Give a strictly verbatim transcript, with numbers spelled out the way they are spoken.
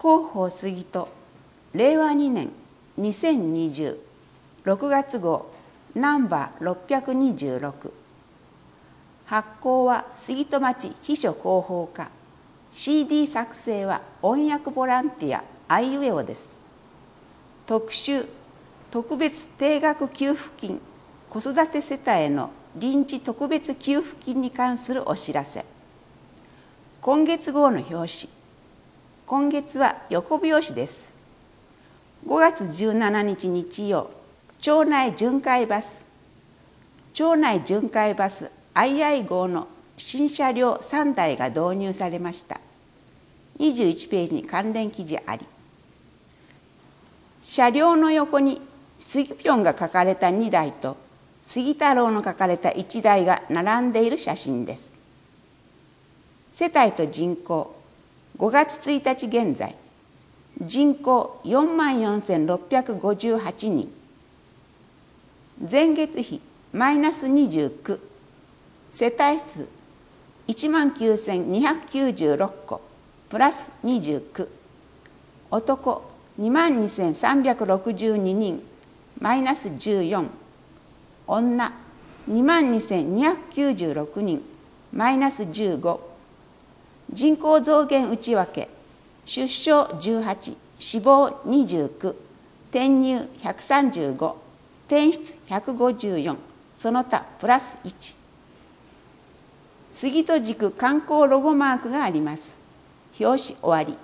広報杉戸れいわにねんにせんにじゅうろくがつ号ナンバーろっぴゃくにじゅうろく。発行は杉戸町秘書広報課。 シーディー 作成は音訳ボランティアアイウェオです。特集特別定額給付金子育て世帯への臨時特別給付金に関するお知らせ。今月号の表紙。今月は横表紙です。ごがつじゅうしちにち日曜、町内巡回バス。町内巡回バスアイアイ号の新車両さんだいが導入されました。にじゅういちページに関連記事あり。車両の横に杉ぴょんが書かれたにだいと杉太郎の書かれたいちだいが並んでいる写真です。世帯と人口、ごがつついたち現在、人口よんまんよんせんろっぴゃくごじゅうはちにん、前月比マイナスにじゅうきゅう、世帯数いちまんきゅうせんにひゃくきゅうじゅうろっこプラスにじゅうきゅう、男にまんにせんさんびゃくろくじゅうににんマイナスじゅうよん、女にまんにせんにひゃくきゅうじゅうろくにんマイナスじゅうご、人口増減内訳、出生じゅうはち、死亡にじゅうきゅう、転入ひゃくさんじゅうご、転出ひゃくごじゅうよん、その他プラスいち。杉戸地区観光ロゴマークがあります。表紙終わり。